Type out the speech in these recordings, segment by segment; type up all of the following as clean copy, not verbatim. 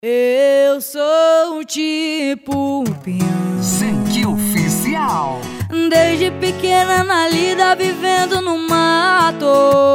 Eu sou tipo peão, Zenki Oficial. desde pequena na lida vivendo no mato.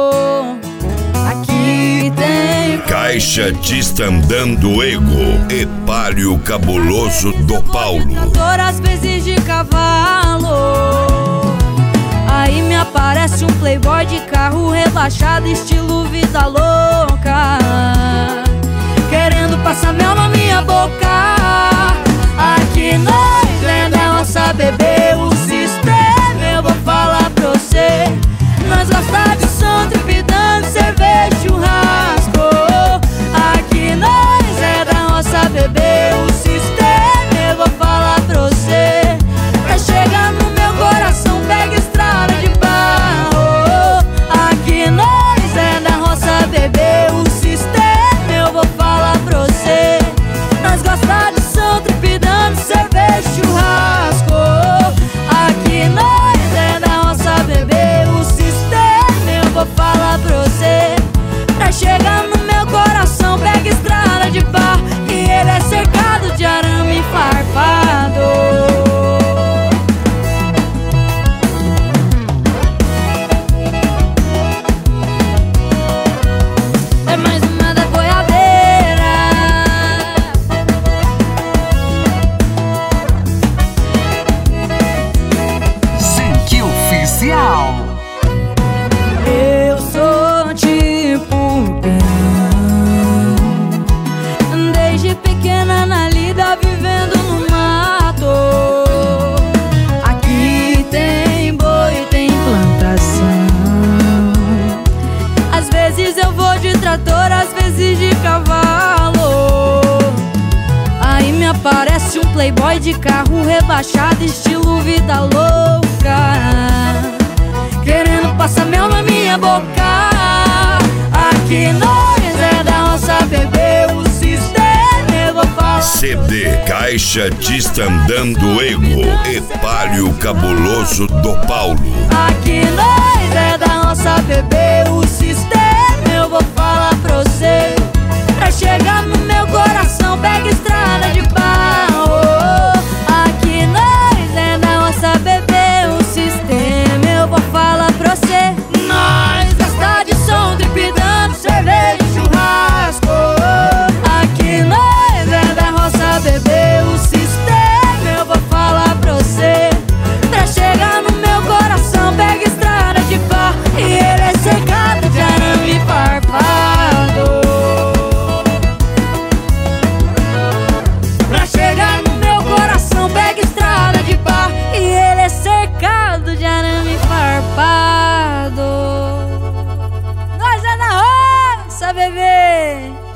Aqui tem Caixadista andando ego, Epálio cabuloso do Paulo. às vezes de cavalo. Aí me aparece um playboy de carro rebaixado, estilo vida louca, querendo passar mel na minha boca. Aqui nós é da nossa bebê, o sistema eu vou falar pra você. Nós gosta de som, tripidando, cerveja, churrasco. Aqui nós é da nossa bebê, o sistema eu vou falar pra você. Pra chegar no meu coração pega estrada de barro. Aqui nós é da nossa bebê, o sistema eu vou falar pra você. Nós gosta de som, tripidando, cerveja, churrasco. Aqui nós é da nossa bebê, o sistema eu vou falar pra você. Pra chegar no meu coração pega estrada de barro, e ele é cercado de arame farpado. É mais uma da boiadeira. Zenki Oficial. Eu sou tipo peão, desde pequena na lida vivendo no mato. Aqui tem boi, tem plantação. Às vezes eu vou de trator, às vezes de cavalo. Aí me aparece um playboy de carro rebaixado, estilo vida louca, querendo passar mel na minha boca. Aqui nós é da nossa bebê, o sistema eu vou falar. CD Caixadista andando ego, Epálio cabuloso do Paulo. Aqui nós é da nossa bebê, o sistema eu vou falar pra você. Pra chegar no meu coração pega estrada de barro. Aqui nós é da nossa bebê, o sistema eu vou falar pra você. Nós gosta de som, tripidando, cerveja, churrasco. Aqui nós é da nossa bebê, o sistema eu vou falar pra você. Pra chegar no meu coração pega estrada de barro, e ele é cercado de arame farpado. Pra chegar no meu coração pega estrada de barro, e ele é cercado de arame farpado. Nós é da roça, bebê.